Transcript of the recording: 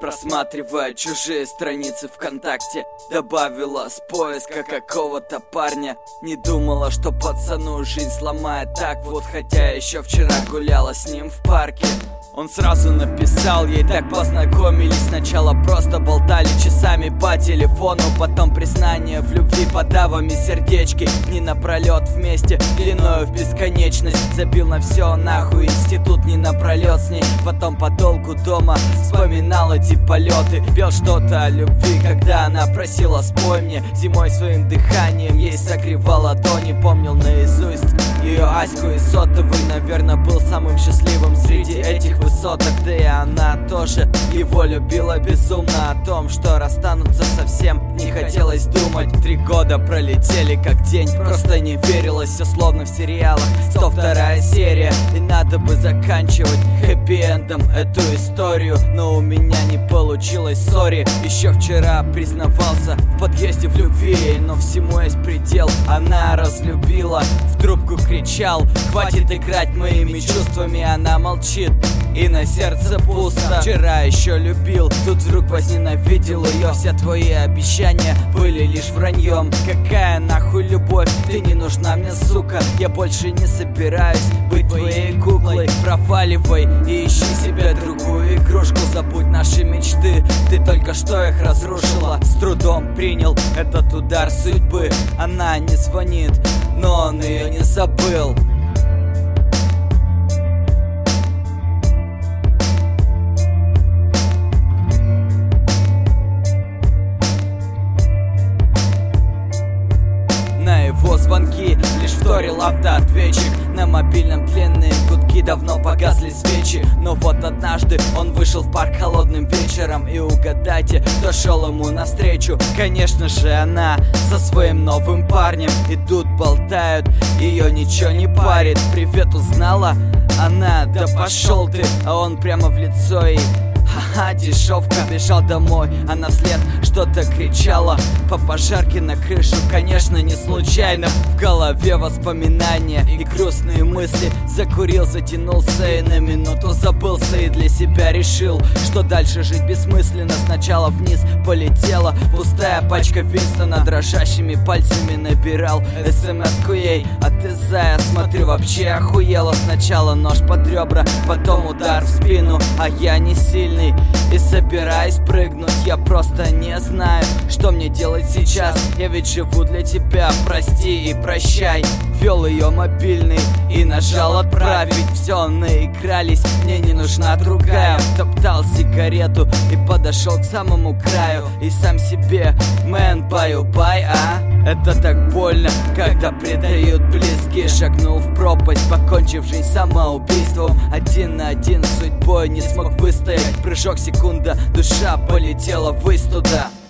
Просматривая чужие страницы ВКонтакте, добавила с поиска какого-то парня. Не думала, что пацану жизнь сломает так вот, хотя еще вчера гуляла с ним в парке. Он сразу написал ей, так познакомились. Сначала просто болтали часами по телефону, потом признание в любви под авами сердечки. Дни напролет вместе, длиною в бесконечность. Забил на все нахуй, институт не напролет с ней. Потом подолгу дома вспоминал эти полеты. Пел что-то о любви, когда она просила спой мне. Зимой своим дыханием ей согревал ладони. Помнил наизусть ее Аську и сотовый. Наверное, был самым счастливым среди этих высоток. Да и она тоже его любила безумно. О том, что расстанутся, совсем не хотелось думать. 3 года пролетели как день, просто не верилось. Все словно в сериалах, 102-я серия. И надо бы заканчивать хэппи-эндом эту историю, но у меня не получилось, сори. Еще вчера признавался в подъезде в любви, но всему есть предел. Она разлюбила, в трубку кричал: хватит играть моими чувствами. Она молчит, и на сердце пусто. Вчера еще любил, тут вдруг возненавидел ее. Все твои обещания были лишь враньем. Какая нахуй любовь, ты не нужна мне, сука. Я больше не собираюсь быть твоей куклой. Проваливай и ищи себе другую игрушку. Забудь наши мечты, ты только что их разрушила. С трудом принял этот удар судьбы. Она не звонит, но он ее не забыл. Его звонки лишь вторил автоответчик. На мобильном длинные гудки, давно погасли свечи. Но вот однажды он вышел в парк холодным вечером. И угадайте, кто шел ему навстречу. Конечно же она со своим новым парнем. Идут, болтают, ее ничего не парит. Привет, узнала? Она: да пошел ты. А он прямо в лицо ей: ха-ха, дешевка. Бежал домой, она вслед что-то кричала. По пожарке на крышу, конечно, не случайно. В голове воспоминания и грустные мысли. Закурил, затянулся и на минуту забылся. И для себя решил, что дальше жить бессмысленно. Сначала вниз полетела пустая пачка Винстона. Дрожащими пальцами набирал смс-ку ей: а ты, зая, смотрю, вообще охуела. Сначала нож под ребра, потом удар в спину. А я не сильный и собираюсь прыгнуть. Я просто не знаю, что мне делать сейчас. Я ведь живу для тебя, прости и прощай. Ввел ее мобильный и нажал отправить. Все, наигрались, мне не нужна другая. Втоптал сигарету и подошел к самому краю. И сам себе: мэн, баю-бай, а? Это так больно, когда предают близкие. Шагнул в пропасть, покончив жизнь самоубийством. Один на один с судьбой не смог выстоять. Прыжок, секунда, душа полетела ввысь туда.